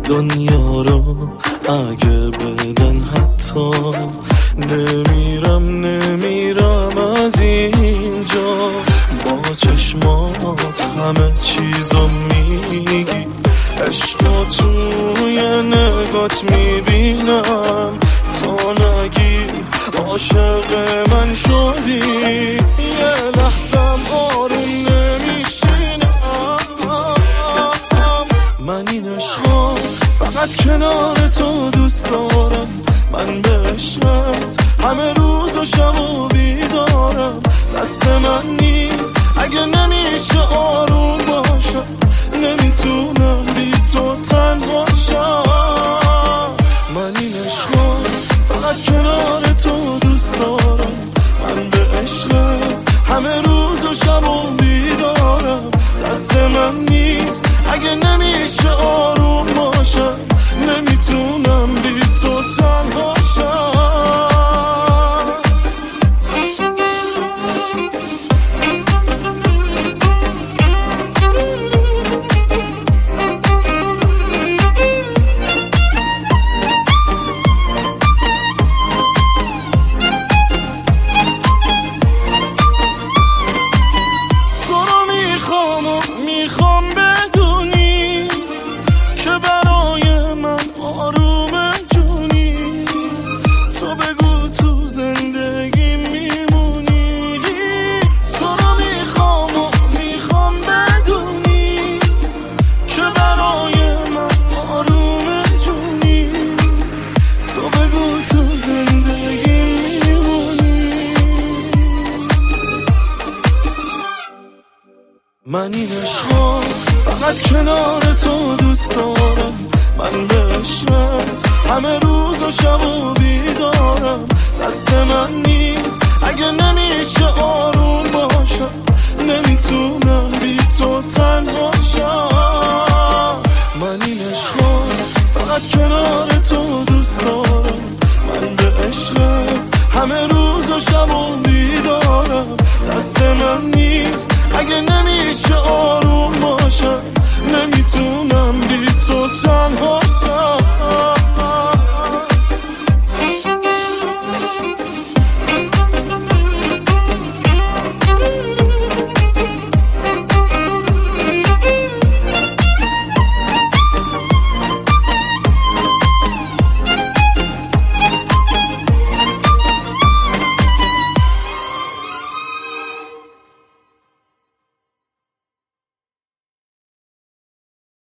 دنیا رو اگه بدن حتی نمیرم از اینجا. با چشمات همه چیزو میگی، عشقا توی نگات میبینم. تا نگی عاشق من شدی، یه لحظم آروم نمیشینم. من این عشقا فقط کنار تو دوست دارم. من به عشقت همه روز و شب و بیدارم. دست من نیست اگه نمیشه آروم باشم. نمیتونم بی تو تنها شم. من این عشقا فقط کنار تو دوست دارم. من به عشقت همه روز و شب و بیدارم. دست من نیست اگه نمیشه آروم باشم. نمیتونم بی تو تنها شم. میخوام بدونی که برای من آروم جونی. تو بگو تو زندگی میمونی. تو رو میخوام بدونی که برای من آروم جونی. تو بگو تو زندگی میمونی. من این عشقا فقط کنار تو دوست دارم. من به عشقت همه روز و شب و بیدارم. دست من نیست اگه نمیشه آروم باشم. نمیتونم بی تو تنها شم. من این عشقا فقط کنار تو دوست دارم. من به عشقت همه روز و شب و بیدارم. دست من نیست اگه نمیشه آروم باشم. نمیتونم بی تو تنها شم.